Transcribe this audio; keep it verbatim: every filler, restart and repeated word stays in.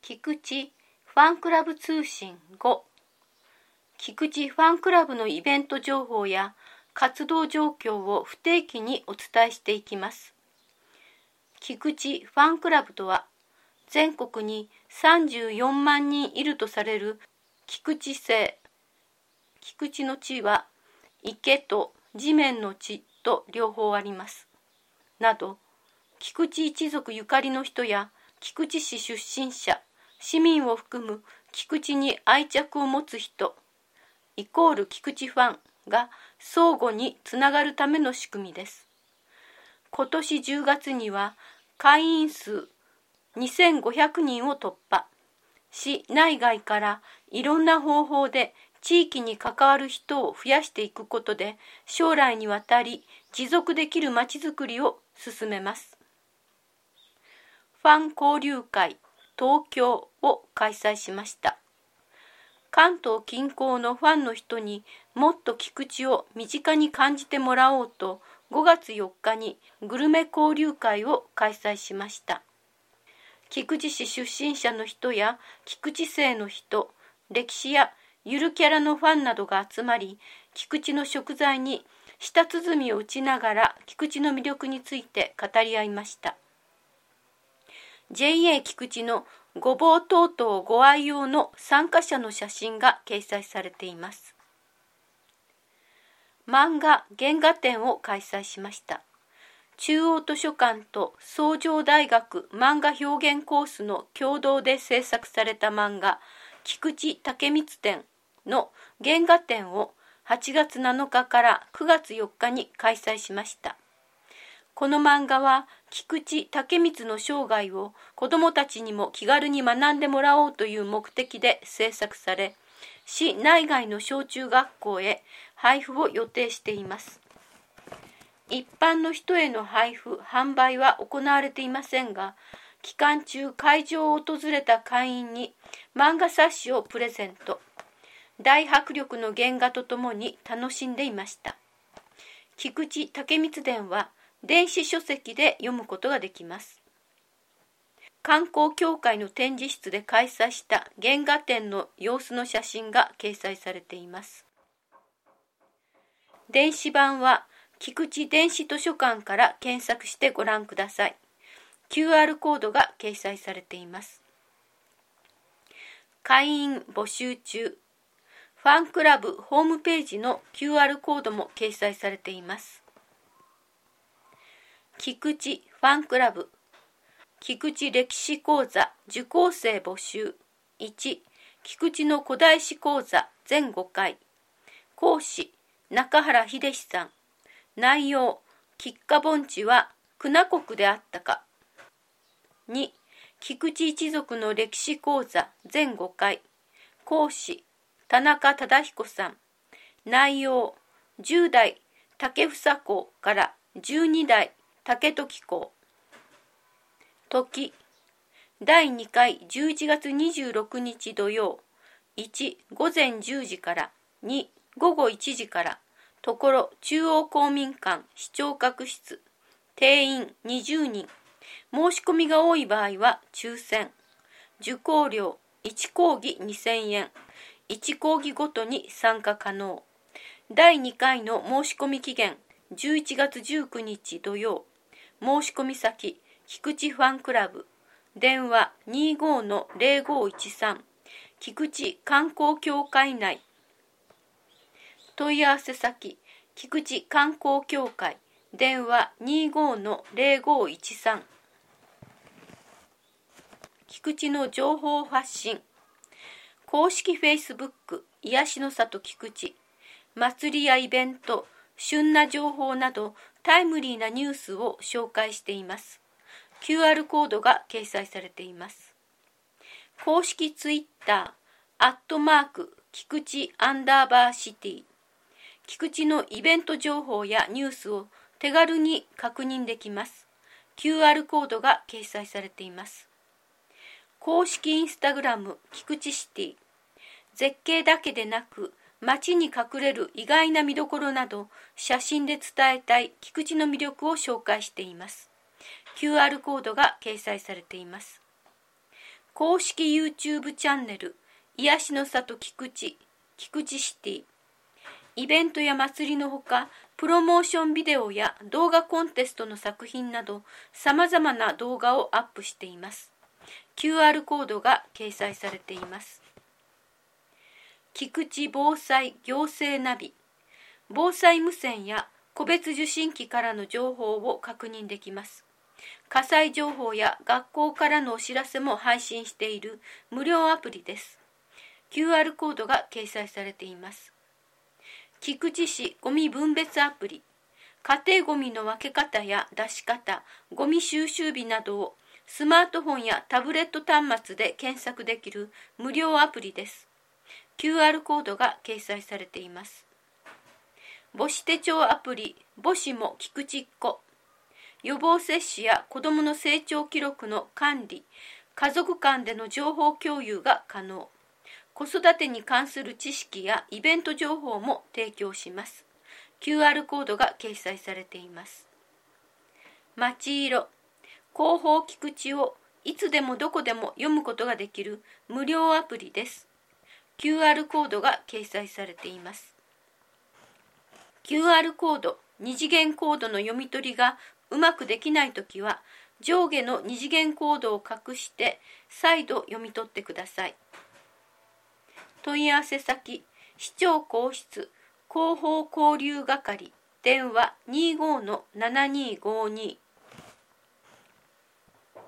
菊池ファンクラブ通信ご、菊池ファンクラブのイベント情報や活動状況を不定期にお伝えしていきます。菊池ファンクラブとは、全国にさんじゅうよんまんにんいるとされる菊池姓。菊池の地は池と地面の地と両方あります。など、菊池一族ゆかりの人や菊池市出身者、市民を含む菊池に愛着を持つ人、イコール菊池ファンが相互につながるための仕組みです。今年じゅうがつには会員数にせんごひゃくにんを突破。市内外からいろんな方法で地域に関わる人を増やしていくことで、将来にわたり持続できるまちづくりを進めます。ファン交流会東京を開催しました。関東近郊のファンの人にもっと菊池を身近に感じてもらおうと、ごがつよっかにグルメ交流会を開催しました。菊池市出身者の人や菊池姓の人、歴史やゆるキャラのファンなどが集まり、菊池の食材に舌鼓を打ちながら菊池の魅力について語り合いました。ジェイエー 菊池のごぼうとうとうご愛用の参加者の写真が掲載されています。漫画原画展を開催しました。中央図書館と崇城大学漫画表現コースの共同で制作された漫画菊池武光展の原画展をはちがつなのかからくがつよっかに開催しました。この漫画は菊池武光の生涯を子どもたちにも気軽に学んでもらおうという目的で制作され、市内外の小中学校へ配布を予定しています。一般の人への配布・販売は行われていませんが、期間中会場を訪れた会員に漫画冊子をプレゼント。大迫力の原画とともに楽しんでいました。菊池武光伝は電子書籍で読むことができます。観光協会の展示室で開催した原画展の様子の写真が掲載されています。電子版は菊池電子図書館から検索してご覧ください。キューアール コードが掲載されています。会員募集中。ファンクラブホームページの キューアール コードも掲載されています。菊池ファンクラブ菊池歴史講座受講生募集。いち、菊池の古代史講座全ごかい。講師中原秀史さん。内容、菊花盆地は久名国であったか。に、菊池一族の歴史講座全ごかい。講師田中忠彦さん。内容、じゅうだい竹房公からじゅうにだい竹時公。時、だいにかいじゅういちがつにじゅうろくにち土曜。いち、ごぜんじゅうじから。に、ごごいちじから。ところ中央公民館視聴覚室。定員にじゅうにん。申し込みが多い場合は抽選。受講料いち講義にせんえん。いち講義ごとに参加可能。だいにかいの申し込み期限じゅういちがつじゅうくにち土曜。申し込み先菊池ファンクラブ。電話 にじゅうごのぜろごいちさん。菊池観光協会内。問い合わせ先菊池観光協会。電話 にじゅうごのぜろごいちさん。菊池の情報発信。公式フェイスブック癒しの里菊池。祭りやイベント、旬な情報などタイムリーなニュースを紹介しています。キューアール コードが掲載されています。公式ツイッター、アットマーク、菊池アンダーバーシティ。菊池のイベント情報やニュースを手軽に確認できます。キューアール コードが掲載されています。公式インスタグラム、菊池シティ。絶景だけでなく、街に隠れる意外な見どころなど、写真で伝えたい菊池の魅力を紹介しています。キューアール コードが掲載されています。 公式 YouTube チャンネル癒しの里菊池、菊池シティ。イベントや祭りのほか、プロモーションビデオや動画コンテストの作品など、様々な動画をアップしています。キューアール コードが掲載されています。菊池防災行政ナビ。防災無線や個別受信機からの情報を確認できます。火災情報や学校からのお知らせも配信している無料アプリです。キューアール コードが掲載されています。菊池市ゴミ分別アプリ。家庭ゴミの分け方や出し方、ゴミ収集日などをスマートフォンやタブレット端末で検索できる無料アプリです。キューアール コードが掲載されています。母子手帳アプリ母子も菊池っ子。予防接種や子どもの成長記録の管理、家族間での情報共有が可能。子育てに関する知識やイベント情報も提供します。キューアール コードが掲載されています。まちいろ、広報菊池をいつでもどこでも読むことができる無料アプリです。キューアール コードが掲載されています。キューアール コード、二次元コードの読み取りがうまくできないときは、上下の二次元コードを隠して再度読み取ってください。問い合わせ先、市長公室広報交流係、電話 にじゅうごのななにーごにー